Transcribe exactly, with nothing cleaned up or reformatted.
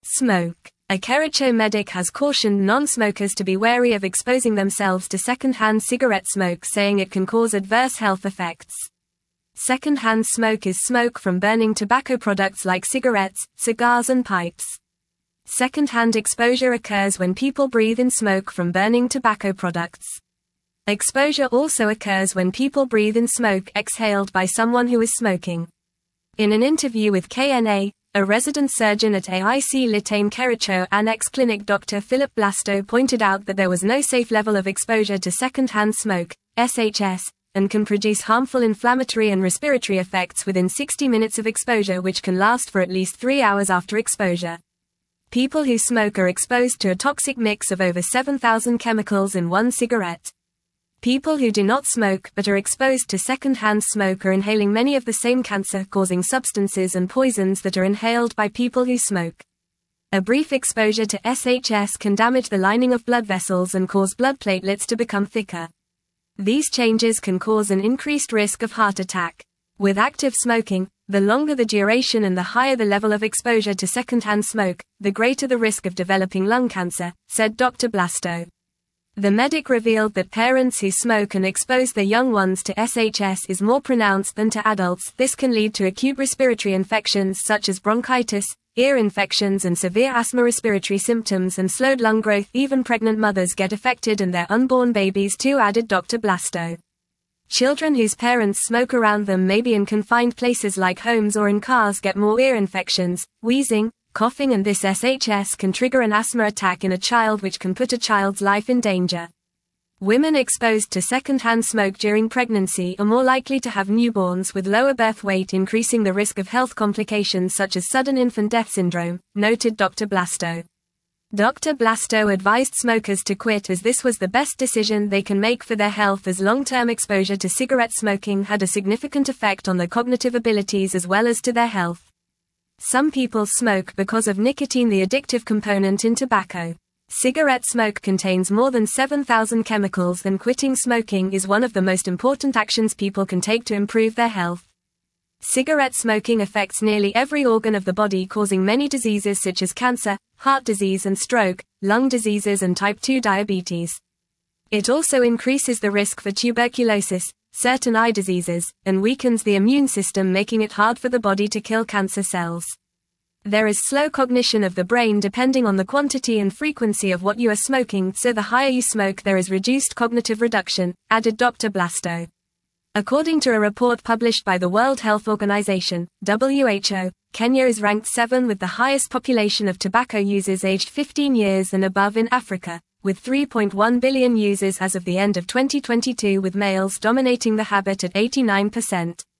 Smoke. A Kericho medic has cautioned non-smokers to be wary of exposing themselves to second-hand cigarette smoke, saying it can cause adverse health effects. Second-hand smoke is smoke from burning tobacco products like cigarettes, cigars and pipes. Second-hand exposure occurs when people breathe in smoke from burning tobacco products. Exposure also occurs when people breathe in smoke exhaled by someone who is smoking. In an interview with K N A, a resident surgeon at A I C Litane Kericho Annex Clinic, Doctor Philip Blasto, pointed out that there was no safe level of exposure to second-hand smoke, S H S, and can produce harmful inflammatory and respiratory effects within sixty minutes of exposure, which can last for at least three hours after exposure. People who smoke are exposed to a toxic mix of over seven thousand chemicals in one cigarette. People who do not smoke but are exposed to second-hand smoke are inhaling many of the same cancer-causing substances and poisons that are inhaled by people who smoke. A brief exposure to S H S can damage the lining of blood vessels and cause blood platelets to become thicker. These changes can cause an increased risk of heart attack. With active smoking, the longer the duration and the higher the level of exposure to second-hand smoke, the greater the risk of developing lung cancer, said Doctor Blasto. The medic revealed that parents who smoke and expose their young ones to S H S is more pronounced than to adults. This can lead to acute respiratory infections such as bronchitis, ear infections and severe asthma, respiratory symptoms and slowed lung growth. Even pregnant mothers get affected and their unborn babies too, added Doctor Blasto. Children whose parents smoke around them, maybe in confined places like homes or in cars, get more ear infections, wheezing, coughing, and this S H S can trigger an asthma attack in a child, which can put a child's life in danger. Women exposed to second-hand smoke during pregnancy are more likely to have newborns with lower birth weight, increasing the risk of health complications such as sudden infant death syndrome, noted Doctor Blasto. Doctor Blasto advised smokers to quit as this was the best decision they can make for their health, as long-term exposure to cigarette smoking had a significant effect on their cognitive abilities as well as to their health. Some people smoke because of nicotine, the addictive component in tobacco. Cigarette smoke contains more than seven thousand chemicals, and quitting smoking is one of the most important actions people can take to improve their health. Cigarette smoking affects nearly every organ of the body, causing many diseases such as cancer, heart disease and stroke, lung diseases and type two diabetes. It also increases the risk for tuberculosis, certain eye diseases, and weakens the immune system, making it hard for the body to kill cancer cells. There is slow cognition of the brain depending on the quantity and frequency of what you are smoking, so the higher you smoke there is reduced cognitive reduction, added Doctor Blasto. According to a report published by the World Health Organization, W H O, Kenya is ranked seven with the highest population of tobacco users aged fifteen years and above in Africa, with three point one billion users as of the end of twenty twenty-two, with males dominating the habit at eighty-nine percent.